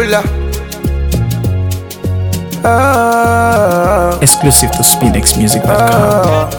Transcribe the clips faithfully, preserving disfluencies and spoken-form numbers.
Cola. Ah, Exclusive to spinx music dot com.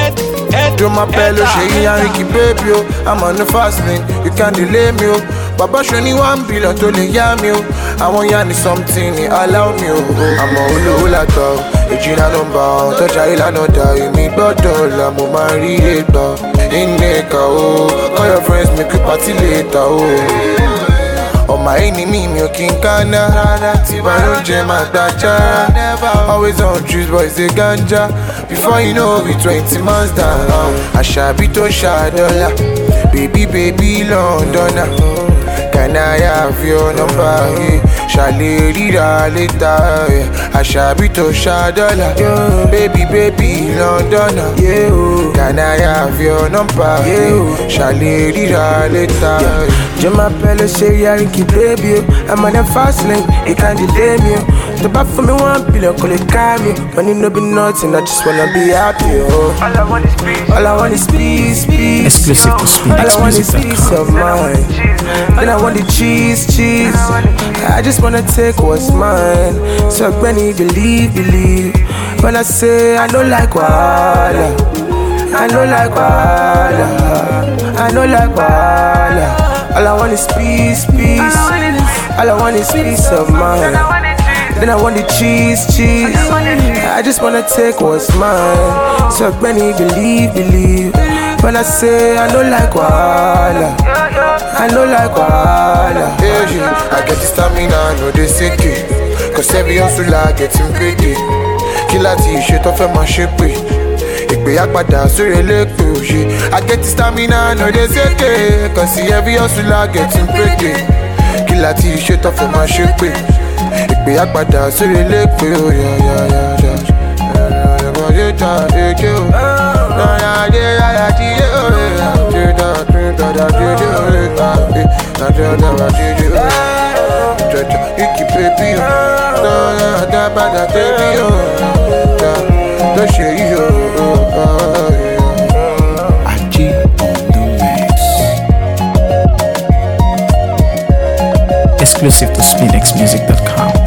Do my bello, Shay and Ricky baby, oh. I'm on the fast lane, you can't delay me, oh. Baba show me one billion to the yami, oh. I want yani something, allow me, oh. I'm a hula hula dog, a Gina number, touch a hila no die, me bottle, I'm a married dog. In Neka, oh, call your friends, make you party later, oh. Oh my enemy, me king kana. Tiba no jam at dacha. Always on juice, boys they ganja. Before you know, we twenty months down. I shall be to shadow, baby, baby, Londona. Can I have your number? Shall I read later? I shall be to shadow, baby, baby, Londona. Can I have your number? Shall I read later? Jama Pele say yeah, Ricky baby, I'm on the fast lane, it can't delay me. The back for me one billion, call it me. Money no be nothing, I just wanna be happy, oh. All I want is peace, all I want is peace, peace. Exclusive to spinx all I want is music dot com. peace of mind. Then I want the cheese, cheese. I just wanna take what's mine. So Benny, believe, believe. When I say I don't like wahala, I don't like wahala, I don't like wahala. All I want is peace, peace. All I want is peace of mind. Then I want the cheese, cheese. I just wanna take what's mine. So Benny, believe, believe. When I say I don't like wahala, I don't like wahala. Hey, I get the stamina, no they sick it. Cause every hustler getting paid. Killer t-shirt off of my ship. Ìpè àpàdà sórí elépo òye. I get the stamina, no dey seke. Cause see every hustler getting paid. Killer t-shirt off of my ship. Ìpè àpàdà sórí elépo òye. Iki baby, don't share you. Exclusive to spinx music dot com.